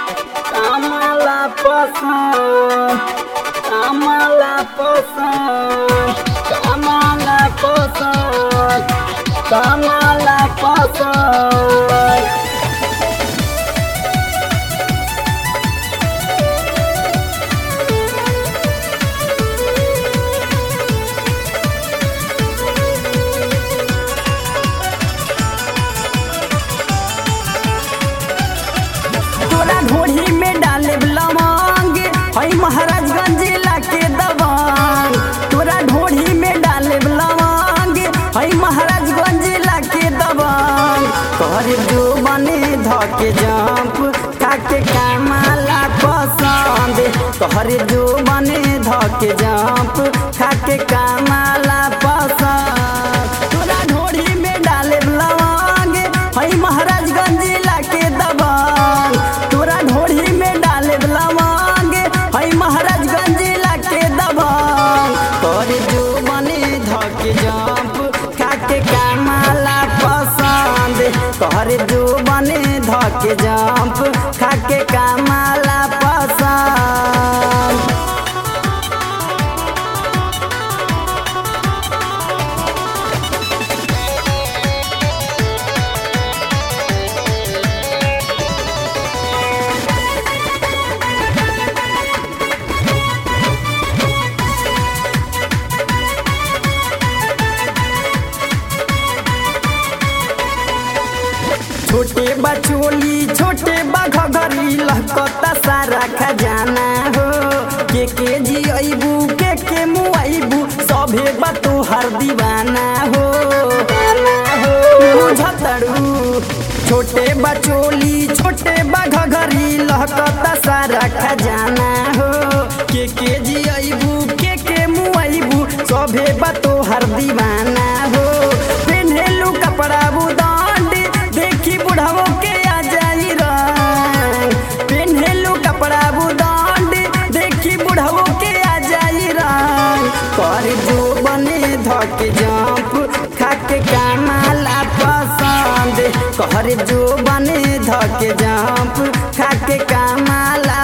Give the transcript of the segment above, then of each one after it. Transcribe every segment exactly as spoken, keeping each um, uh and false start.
Kamala Posan, Kamala Posan, Kamala Posan, Kamala Posan. तोरा ढोढ़ी में डाले लवंग हई महाराजगंज जिला के दबंग। तोरा ढोढ़ी में डाले लवंग हई महाराजगंज जिला के दबंग। कर जो बने धके जंप खाके कामाला पसंद। कर जो बने धके जंप खाके कामाला पसंद। तोरा ढोढ़ी में डाले लवंग हई महाराजगंज जिला के दबंग। तोरा ढोढ़ी में डाले लवंग हई महाराजगंज जिला के दबंग। कर जो बने धके जंप खाके कामाला पसंद। कर जो बने धके जंप खाके कामाला पसंद। छोटे बचोली छोटे बघरी लहकता सारा खजाना हो। के के जी अबू के के मुआबू सभे बतो हर दीवाना हो। बुझतड़ू छोटे बचोली छोटे बघरी लहकता सारा खजाना हो। के के जी अबू के के मुआबू सभे बतो हर दीवाना हो। पेन्हेलू कपड़ा बुदांड देखी बुढ़ावो के आ जाई रंग। पेन्हेलू कपड़ा बुदांड देखी बुढ़ावो के आ जाई रंग। कर जो बने धके जंप खाके कामाला पसंद। कर जो बने धके जंप खाके कामाला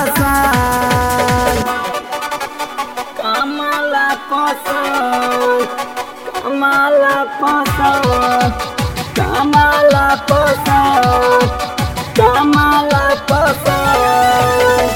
पसंद। Kamala Posan, Kamala Posan, Kamala Posan, Kamala Posan.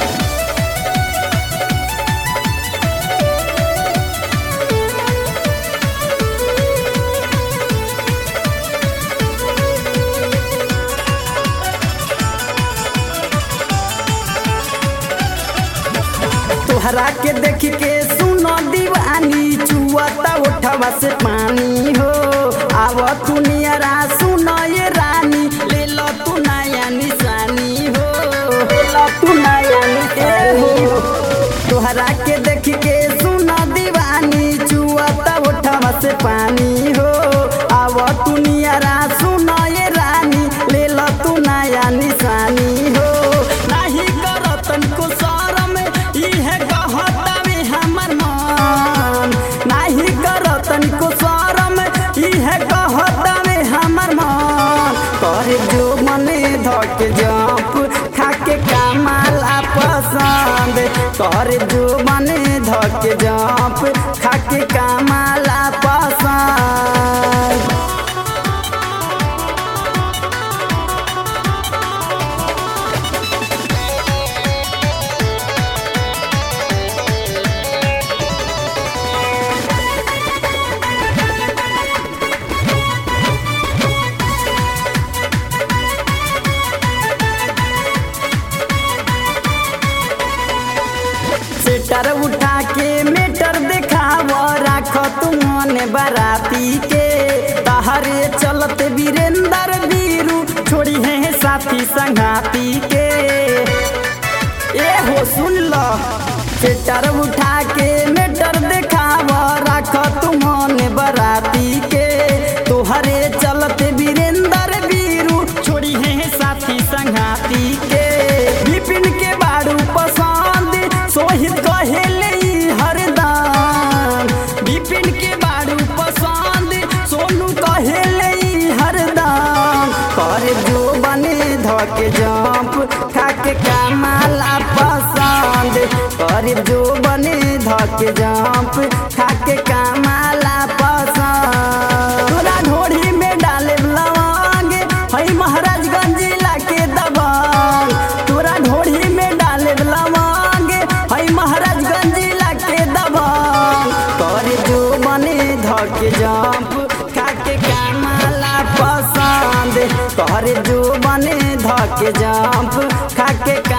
तोहरा के देख के सुनो दीवानी चुआता उठवा से पानी हो। आव तू नियरा सुनो ये रानी ले लो तू नया निशानी हो। ले लो तू नया निशानी हो। तोहरा के देख के सुनो दीवानी चुआता उठवा से पानी हो। आव तू नियरा सुनो ये रानी ले लो तू नया निशानी हो। नाही करतन को शरम इहे कहतावे हमर मन। नाही करतन को शरम इहे कहतावे हमर मन। कर जो मने धके जंप खाके कामाला पसंद। कर जो मने धके जंप खाके कामाला पसंद। सेटर उठा के मेटर देखाव राख तू मन बराती के। तहरे चलत वीरेंद्र वीरू छोड़ी है साथी संघाती के। ए हो सुन लो सेटर उठा के मेटर देखाव राख तू मन बराती के। तोहरे चलत वीरेंद्र वीरू छोड़ी है साथी संघाती के। विपिन के बाड़ू पसंद सोहित कहेले हरदान। विपिन के बाड़ू पसंद सोनू कहेले हरदान। कर जो बने ध धके जंप खाके कमाला पसंद करे जो बने धके जंप खाके कमाला पसंद तोरा ढोरी में डाले लवंग हई महाराजगंज लाके दबंग तोरा ढोरी में डाले लवंग हई महाराजगंज लाके दबंग करे जो बने धके जंप खाके कमाला पसंद करे जो बने धके जंप खाके